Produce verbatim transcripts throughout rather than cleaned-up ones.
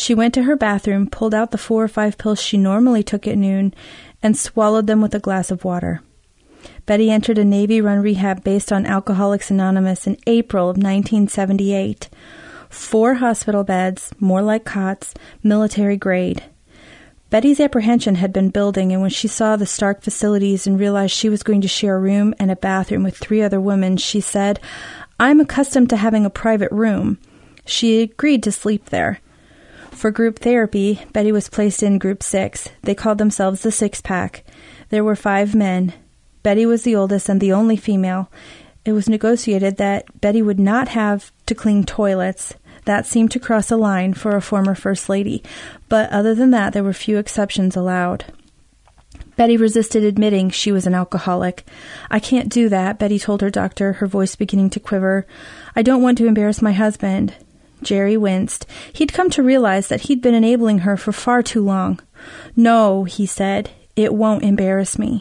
She went to her bathroom, pulled out the four or five pills she normally took at noon, and swallowed them with a glass of water. Betty entered a Navy-run rehab based on Alcoholics Anonymous in April of nineteen seventy-eight. Four hospital beds, more like cots, military grade. Betty's apprehension had been building, and when she saw the stark facilities and realized she was going to share a room and a bathroom with three other women, she said, "I'm accustomed to having a private room." She agreed to sleep there. For group therapy, Betty was placed in Group Six. They called themselves the Six Pack. There were five men. Betty was the oldest and the only female. It was negotiated that Betty would not have to clean toilets. That seemed to cross a line for a former First Lady, but other than that, there were few exceptions allowed. Betty resisted admitting she was an alcoholic. "I can't do that," Betty told her doctor, her voice beginning to quiver. "I don't want to embarrass my husband." Jerry winced. He'd come to realize that he'd been enabling her for far too long. "No," he said, "it won't embarrass me."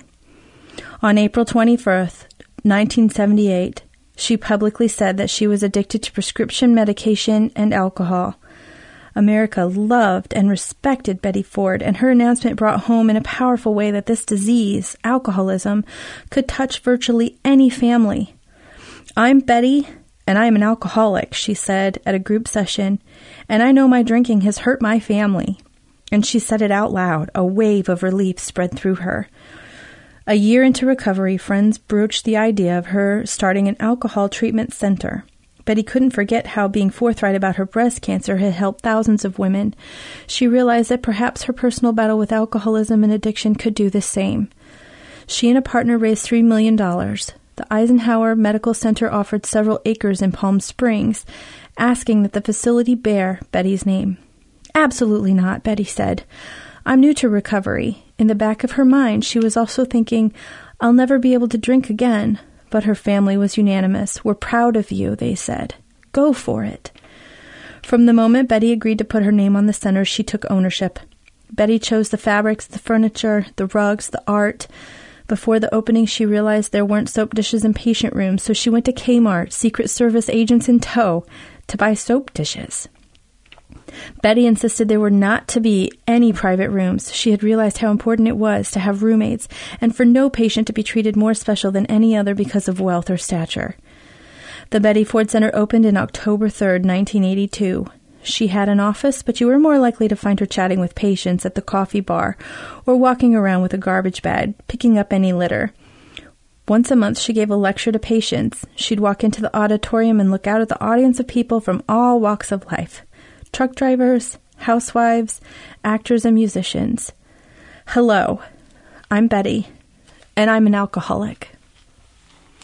On April twenty-first, nineteen seventy-eight, she publicly said that she was addicted to prescription medication and alcohol. America loved and respected Betty Ford, and her announcement brought home in a powerful way that this disease, alcoholism, could touch virtually any family. "I'm Betty, and I am an alcoholic," she said at a group session, "and I know my drinking has hurt my family." And she said it out loud. A wave of relief spread through her. A year into recovery, friends broached the idea of her starting an alcohol treatment center. Betty couldn't forget how being forthright about her breast cancer had helped thousands of women. She realized that perhaps her personal battle with alcoholism and addiction could do the same. She and a partner raised three million dollars. The Eisenhower Medical Center offered several acres in Palm Springs, asking that the facility bear Betty's name. "Absolutely not," Betty said. "I'm new to recovery." In the back of her mind, she was also thinking, "I'll never be able to drink again." But her family was unanimous. "We're proud of you," they said. "Go for it." From the moment Betty agreed to put her name on the center, she took ownership. Betty chose the fabrics, the furniture, the rugs, the art. Before the opening, she realized there weren't soap dishes in patient rooms, so she went to Kmart, Secret Service agents in tow, to buy soap dishes. Betty insisted there were not to be any private rooms. She had realized how important it was to have roommates, and for no patient to be treated more special than any other because of wealth or stature. The Betty Ford Center opened in October third, nineteen eighty-two. She had an office, but you were more likely to find her chatting with patients at the coffee bar or walking around with a garbage bag, picking up any litter. Once a month, she gave a lecture to patients. She'd walk into the auditorium and look out at the audience of people from all walks of life. Truck drivers, housewives, actors, and musicians. "Hello, I'm Betty, and I'm an alcoholic."